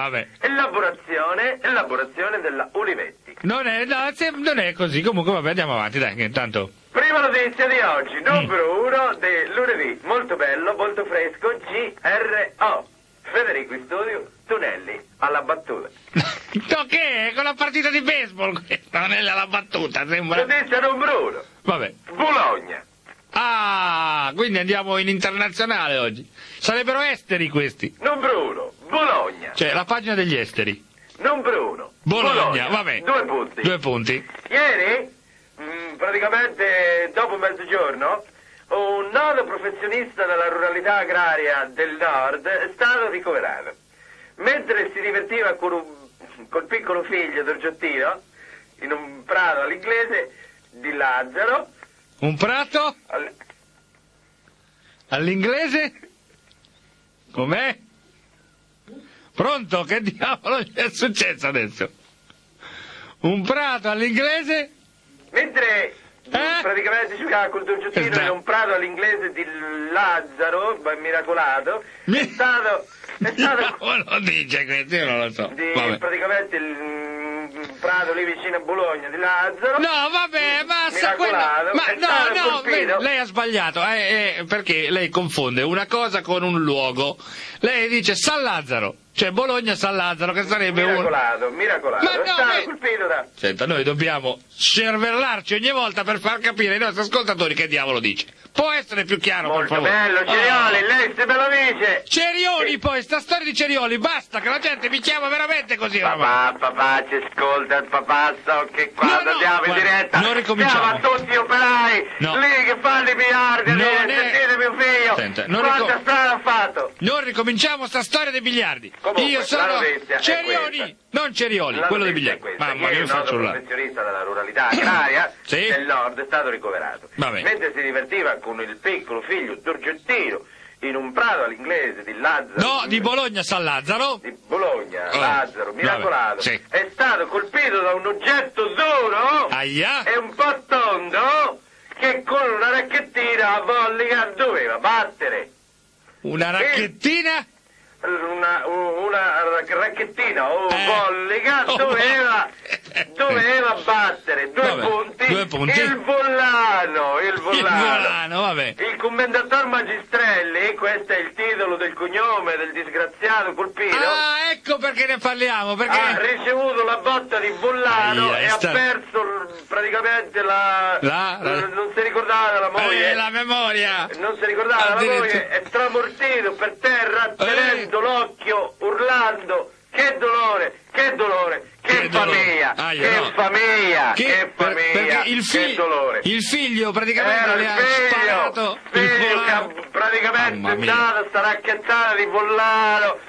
vabbè. Elaborazione della Ulivetti. Non è così, comunque vabbè, andiamo avanti, dai, che intanto... Prima notizia di oggi, numero 1 del lunedì. Molto bello, molto fresco, GRO. Federico in studio, Tonelli alla battuta. No, che è? Con la partita di baseball questa, Tonelli alla battuta, sembra... Notizia numero 1. Vabbè. Bologna. Ah, quindi andiamo in internazionale oggi. Sarebbero esteri questi. Numero 1, Bologna. Cioè, la pagina degli esteri. Numero 1, Bologna, vabbè. 2 punti. 2 punti. Ieri, praticamente dopo mezzogiorno, un noto professionista della ruralità agraria del nord è stato ricoverato. Mentre si divertiva col piccolo figlio Dorgiottino, in un prato all'inglese di Lazzaro. Un prato? All'inglese? Com'è? Pronto? Che diavolo è successo adesso? Un prato all'inglese? Mentre praticamente giocava col Dorgiottino in un prato all'inglese di Lazzaro, miracolato, è stato lo dice questo? Io non lo so. Praticamente il prato lì vicino a Bologna di Lazzaro. No, vabbè, basta quello. Lei ha sbagliato, perché lei confonde una cosa con un luogo. Lei dice San Lazzaro, cioè Bologna San Lazzaro, che sarebbe miracolato. Ma è stato colpito da... Senta, noi dobbiamo cervellarci ogni volta per far capire ai nostri ascoltatori che diavolo dice. Può essere più chiaro, molto per favore? Bello, Cerioli, lei se me lo dice. Cerioli, poi, sta storia di Cerioli, basta, che la gente mi chiama veramente così. Papà, ci ascolta il papà, so che quando andiamo in diretta, non ricominciamo. Chiama tutti gli operai, lì che fanno i miliardi, sentite mio figlio, senta, quanta strada ha fatto. Non ricominciamo sta storia dei biliardi. Comunque, io sono Cerioli, non Cerioli, quello dei biliardi. Mamma mia, mi faccio un professionista della ruralità agraria del nord è stato ricoverato. Mentre si divertiva con il piccolo figlio Dorgiottino in un prato all'inglese di Lazzaro. No, di Bologna San Lazzaro. Di Bologna, Lazzaro, miracolato. È stato colpito da un oggetto duro e un po' tondo che con una racchettina a vollica doveva battere. Una racchettina? Una racchettina o vollica doveva battere 2 punti il Vollano, vabbè. Il commendator Magistrelli, questo è il titolo del cognome del disgraziato colpito. Ah, ecco perché ne parliamo, perché ha ricevuto la botta di Vollano e ha perso praticamente non si ricordava della moglie, la memoria, non si ricordava della moglie, è tramortito per terra tenendo l'occhio, urlando: che dolore, che famiglia, che dolore. Il figlio praticamente le ha sparato che praticamente è stata sta racchettata di Vollano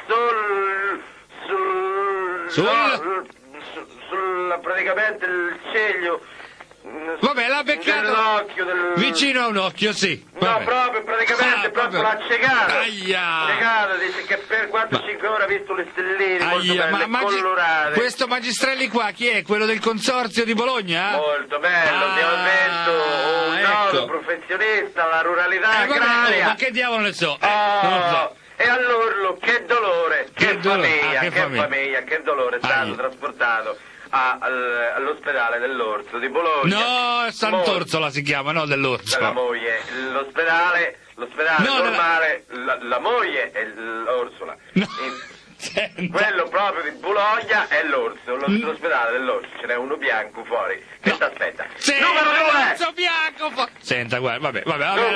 sul praticamente il ceglio. Vabbè, l'ha beccato vicino a un occhio, sì. No, proprio praticamente proprio l'ha ciecato. Ciecato, dice che per 4-5 ore ha visto le stelline molto belle, colorate. Questo Magistrelli qua, chi è? Quello del consorzio di Bologna? Molto bello, abbiamo detto un noto professionista, la ruralità agraria. Ma che diavolo ne so? Non lo so. E all'orlo, che dolore, che famiglia, che dolore, è stato trasportato all'ospedale dell'Orso di Bologna. No, Sant'Orsola si chiama, no dell'Orso. Della moglie, l'ospedale normale, la moglie è l'Orsola. No. Quello proprio di Bologna è l'Orso, l'ospedale dell'Orso, ce n'è uno bianco fuori che ti aspetta. Numero 2! L'Orso bianco Senta, guarda, vabbè.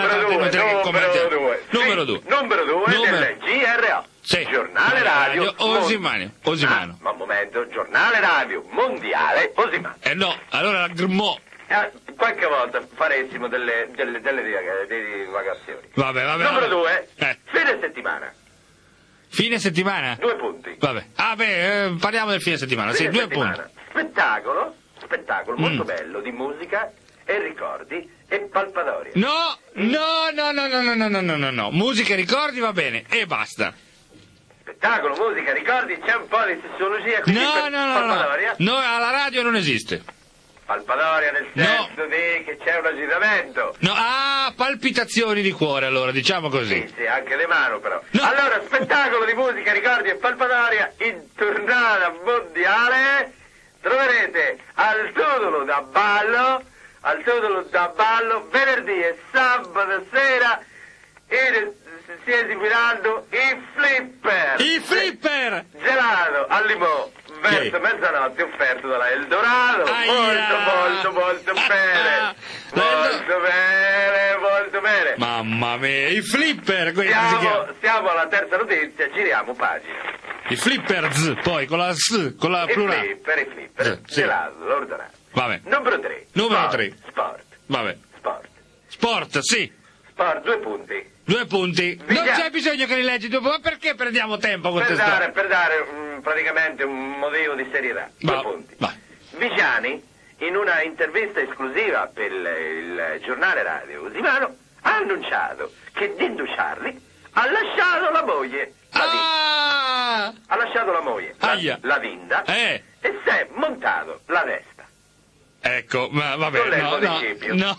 Numero 2 del GRO. Giornale radio Osimano. Ma un momento, giornale radio mondiale Osimano. No, allora la GRMO. Qualche volta faressimo delle divagazioni. Vabbè. Numero 2, fine settimana. Fine settimana? 2 punti. Vabbè. Parliamo del fine settimana, sì, 2 punti. Spettacolo molto bello di musica e ricordi e palpatoria. No. Musica e ricordi va bene, e basta. Spettacolo, musica, ricordi, c'è un po' di sessiologia, quindi palpatoria. No, alla radio non esiste. Palpatoria nel senso di che c'è un agitamento. No, palpitazioni di cuore, allora, diciamo così. Sì, anche le mani però. No. Allora, spettacolo di musica, ricordi e palpatoria in tornata mondiale. Troverete al Totolo da ballo venerdì e sabato sera si esibiranno i flipper. I flipper! Gelato al limone verso mezzanotte offerto dalla Eldorado. Molto bene. Molto bene. Mamma mia, i flipper! Siamo alla terza notizia, giriamo pagina. I flippers, poi con la plurale. I flipper. Sì. Gelato, l'Eldorado. Vabbè. Numero 3. Sport. Vabbè. Sport, sì. Sport, 2 punti. 2 punti. Non c'è bisogno che li leggi dopo, ma perché perdiamo tempo con queste storie? Per dare praticamente un motivo di serietà. 2 punti. Vigiani, in una intervista esclusiva per il giornale radio Usimano, ha annunciato che Dindo Charlie ha lasciato la moglie. Ha lasciato la moglie, la Dinda, e si è montato la Vespa. Ecco, ma vabbè, no.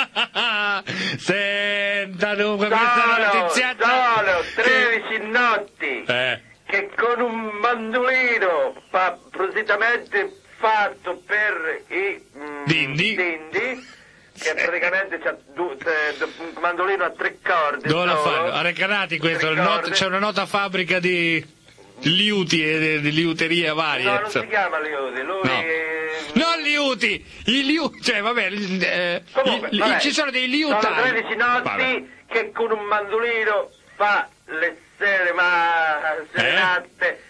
Senta dunque questa notizia. Sono 13 notti che con un mandolino appositamente fatto per i dindi, che praticamente c'ha un mandolino a 3 corde. Dove lo fanno? A Recanati questo, c'è una nota fabbrica di liuti e di liuteria varie. No, non si chiama liuti, non liuti, cioè vabbè, comunque, ci sono dei liutani. Sono 13 notti che con un mandolino fa le serenate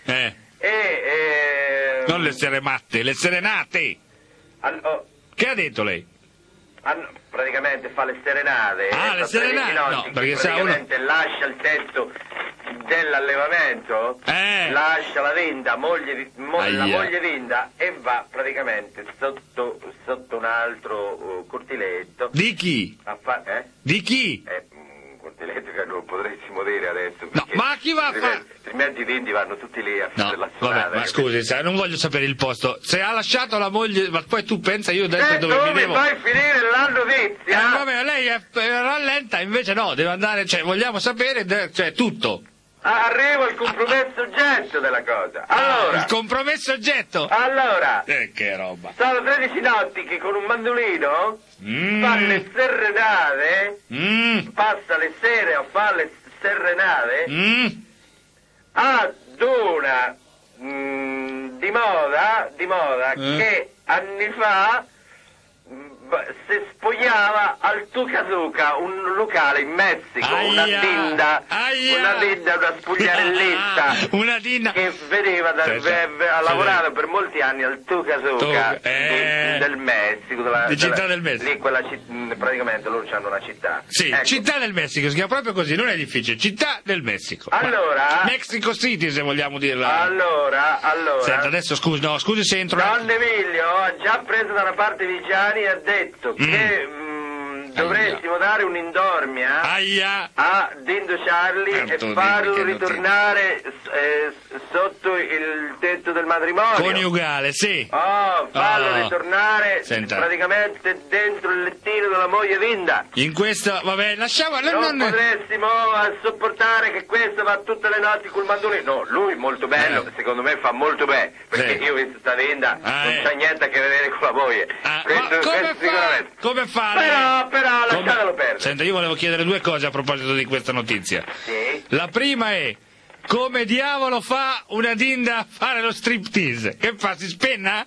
non le serematte, le serenate. Che ha detto lei? Praticamente fa le serenate. Le serenate? No, perché praticamente lascia il tetto dell'allevamento, lascia la Dinda, la moglie Dinda, e va praticamente sotto un altro cortiletto. Di chi? Di chi? Un cortiletto che non potremmo dire adesso. No, ma chi va a fare? Altrimenti i dindi vanno tutti lì a fare la strada. Vabbè, ma scusi, non voglio sapere il posto. Se ha lasciato la moglie, ma poi tu pensa io adesso dove mi devo... vai a finire la notizia? Vabbè, lei rallenta, invece no, deve andare, cioè vogliamo sapere, tutto. Arrivo al compromesso oggetto della cosa. Allora, il compromesso oggetto? Allora, che roba. Sono 13 notti che con un mandolino fa le serenate, passa le sere a fare le serenate ad una di moda che anni fa si spogliava al Tuca, un locale in Messico, una dinda, una spogliarellista una dinda che vedeva ha lavorato per molti anni al Tuca del Messico, di Città del Messico. Lì praticamente loro hanno una città. Sì, ecco. Città del Messico, si chiama proprio così, non è difficile, Città del Messico. Allora, Mexico City, se vogliamo dirla. Allora. Senta, adesso scusi se entro. Don Emilio ha già preso da una parte Vigiani e ha detto che dovressimo dare un'indormia a Dindo Charlie e farlo ritornare sotto il tetto del matrimonio. Coniugale, sì. Farlo ritornare praticamente dentro il lettino della moglie Dinda. In questo, vabbè, lasciamo... Non potressimo sopportare che questo va tutte le notti col mandolino. No, lui molto bello, secondo me fa molto bene, perché io ho visto sta Dinda, non c'ha niente a che vedere con la moglie. Come fa? Però lasciatelo perdere. Senta, io volevo chiedere 2 cose a proposito di questa notizia. Sì. La prima è: come diavolo fa una Dinda a fare lo striptease? Che fa, si spenna?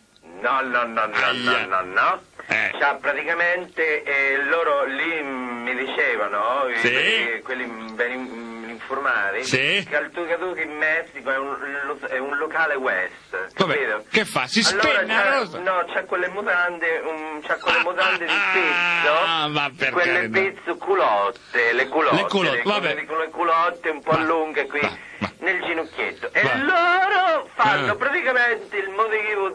No. Cioè, praticamente loro lì mi dicevano, quelli ben informati, che al Tuca in Messico è un locale West. Vabbè, che fa? Si spenna? No, c'ha quelle mutande, di pizzo, quelle pizzo culotte, le culotte un po' lunghe qui nel ginocchietto. E loro fanno praticamente il motivo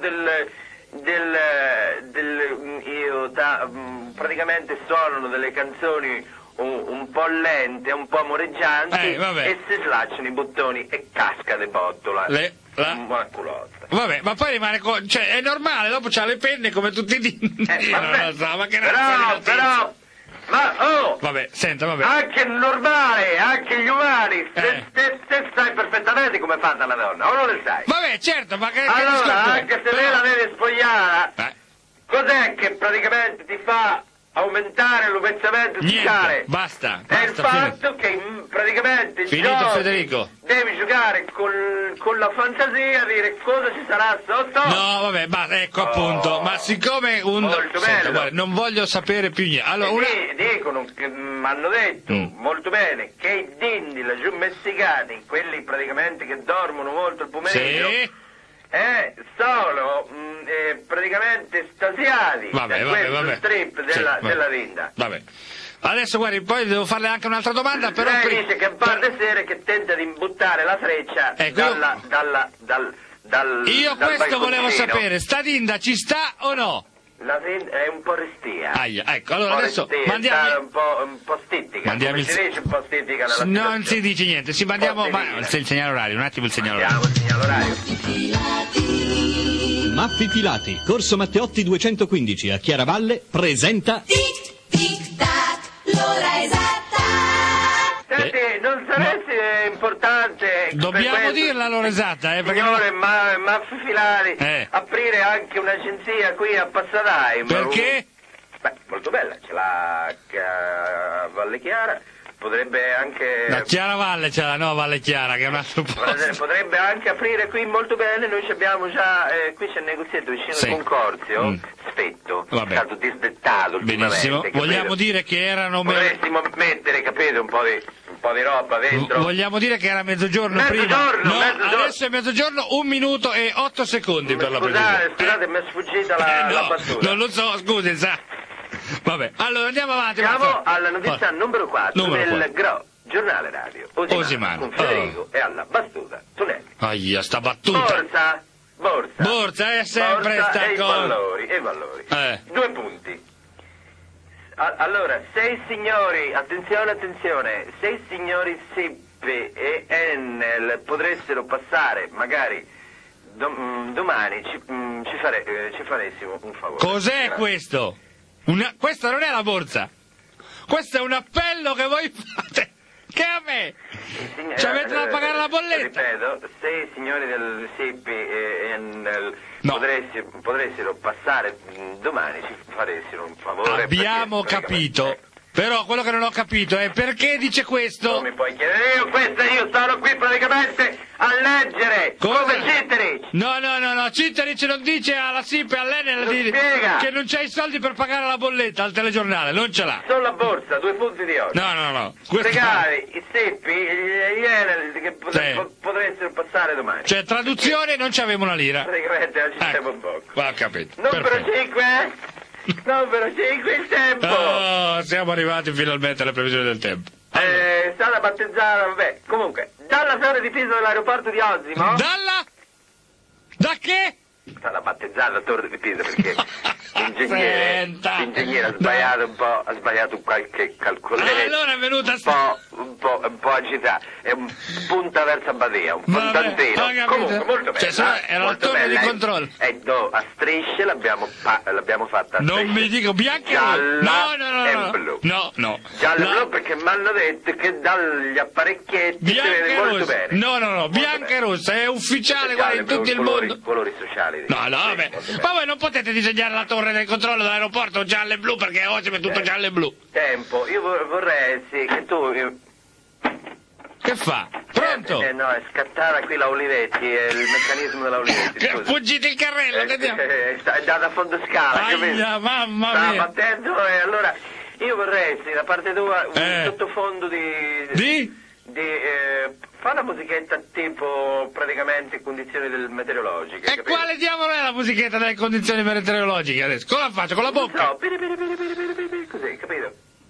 praticamente suonano delle canzoni un po' lente, un po' amoreggianti, e si slacciano i bottoni e casca de bottola. Una culotta. Vabbè, ma poi rimane cioè è normale, dopo c'ha le penne come tutti i dindi. Non lo so, ma che però vabbè, senta, vabbè. Anche il normale, anche gli umani, se sai perfettamente come fa una donna, o non le sai? Vabbè, certo, ma che allora, anche se lei la vede spogliata, cos'è che praticamente ti fa aumentare l'obezzamento fiscale? Basta. È il fatto che praticamente Federico. Devi giocare con la fantasia, dire cosa ci sarà sotto. No, vabbè, ecco appunto. Ma siccome guarda, non voglio sapere più niente. Allora, dicono che mi hanno detto molto bene che i dindi laggiù messicani, quelli praticamente che dormono molto il pomeriggio, sono praticamente stasiati da questo strip della Linda. Vabbè. Adesso guardi, poi devo farle anche un'altra domanda, però lei dice che va a sera che tenta di imbuttare la freccia io questo volevo sapere, sta Linda ci sta o no? La Linda è un po' restia. Ecco, allora adesso mandiamo un po' stittica. Mandiamo si dice un po' stittica nella non si dice niente, mandiamo il segnale orario, un attimo il segnale orario. Il segnale orario. Maffi Filati, Corso Matteotti 215 a Chiaravalle, presenta l'ora esatta. Senti, non sarebbe importante dobbiamo dirla l'ora esatta, perché signore Maffi Filati aprire anche un'agenzia qui a Passadai. Perché? Molto bella, ce l'ha a Valle Chiara. Potrebbe anche... Da Chiaravalle c'è la nuova Valle Chiara, che è un altro posto. Potrebbe anche aprire qui molto bene, noi abbiamo già, qui c'è il negozietto vicino al Concorzio, Sfetto, è stato disdettato benissimo, vogliamo dire che erano... Vorremmo mettere, capite, un po' di roba dentro. Vogliamo dire che era mezzogiorno prima? Adesso è mezzogiorno, 1 minuto e 8 secondi per la precisione. Scusate, mi è sfuggita la battuta. Non lo so, scusi, sa. Vabbè, allora andiamo avanti. Siamo alla notizia numero 4 del GRO, giornale radio Osimano, con Federico e alla battuta Tonelli. Sta battuta. Borsa è sempre sta cosa. E valori. 2 punti. Allora, 6 signori, attenzione, 6 signori SIP e Enel potessero passare, magari domani ci faressimo un favore. Cos'è questo? Questa non è la borsa, questo è un appello che voi fate, che a me ci avete da pagare la bolletta. Ripeto, se i signori del SIP potessero passare domani ci faressero un favore. Abbiamo capito. Però quello che non ho capito è perché dice questo. Non mi puoi chiedere io sono qui praticamente a leggere. Come Citterich. No, Citterich non dice alla SIP e all'Enel che non c'ha i soldi per pagare la bolletta al telegiornale, non ce l'ha. Sulla borsa, 2 punti di oggi. No. Spiegare i SIP e gli Enel che potessero passare domani. Cioè, traduzione, non ci avevo una lira. Praticamente non ci siamo un poco. Ho capito. Numero 5. Numero 5 il tempo. Siamo arrivati finalmente alle previsioni del tempo. È stata battezzata, comunque, dalla torre di Pisa dell'aeroporto di Osimo. Da che? È stata battezzata torre di Pisa perché l'ingegnere ha sbagliato qualche calcoletto. Allora è venuta un po' agitata. È un punta verso Badia, un fontantino. Comunque molto bella. Cioè, era la torre di controllo. A strisce l'abbiamo fatta. Non mi dico bianca e blu. No. Giallo e blu perché mi hanno detto che dagli apparecchietti si vede molto bene. No, bianca e rossa, è ufficiale, guarda, in tutto il mondo. Colori sociali. No, vabbè. Ma voi non potete disegnare la torre del controllo dell'aeroporto giallo e blu perché oggi è tutto giallo e blu. Tempo, io vorrei che tu... Che fa? Pronto? No, è scattata qui la Olivetti, è il meccanismo della Olivetti. Che fuggite il carrello, che diamo? È andata a fondo scala, capito? Mamma mia. Stava battendo e allora io vorrei, da parte tua, un sottofondo di? Fa una musichetta tipo praticamente condizioni meteorologiche. E capito? Quale diavolo è la musichetta delle condizioni meteorologiche adesso? Come la faccio? Con la bocca? No, così, capito?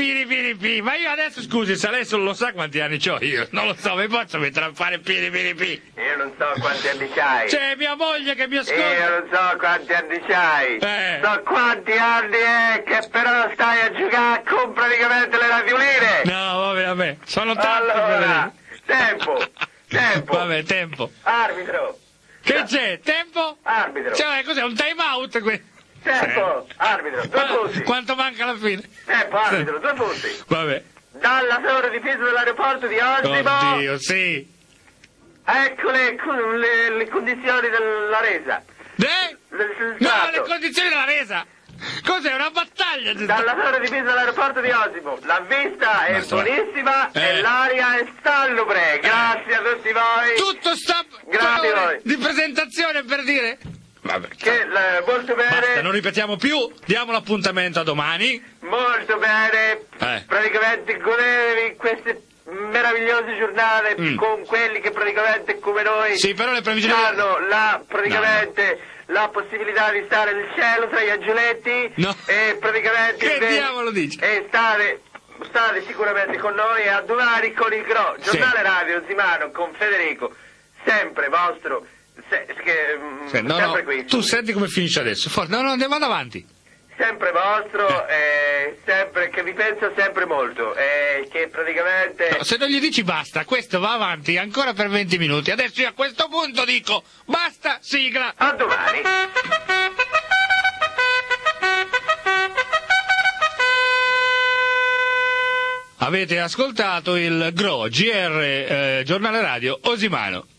Piri, ma io adesso, scusi, se lei lo sa quanti anni ho io, non lo so, mi posso mettere a fare piri. Io non so quanti anni c'hai. C'è mia moglie che mi ascolta. Io non so quanti anni c'hai. So quanti anni è che però stai a giocare con praticamente le radioline. No, vabbè, sono tanti. Allora, tempo. Vabbè, tempo. Arbitro. Che c'è? Tempo? Arbitro. Cioè, cos'è, un time out? Tempo. Arbitro, 2 punti. Quanto manca alla fine? Tempo, arbitro, 2 punti. Vabbè. Dalla torre difesa dell'aeroporto di Osimo. Oddio, sì. Ecco le condizioni della resa. No, le condizioni della resa. Cos'è, una battaglia? Dalla torre difesa dell'aeroporto di Osimo. La vista è buonissima e l'aria è salubre. Grazie a tutti voi. Tutto sta... Grazie a voi. Di presentazione per dire... Vabbè. Che molto bene. Basta, non ripetiamo più. Diamo l'appuntamento a domani. Molto bene. Praticamente godetevi queste meravigliose giornate con quelli che praticamente come noi sì, però le previsioni hanno la possibilità di stare nel cielo tra gli angioletti e praticamente che diavolo dici? E state sicuramente con noi e a domani con il GRO, Giornale Radio Osimano con Federico, sempre vostro, sempre qui. Tu senti come finisce adesso? No, andiamo avanti. Sempre vostro, sempre che vi penso sempre molto, che praticamente... No, se non gli dici basta, questo va avanti ancora per 20 minuti, adesso io a questo punto dico basta, sigla! A domani! Avete ascoltato il GRO, Giornale Radio Osimano.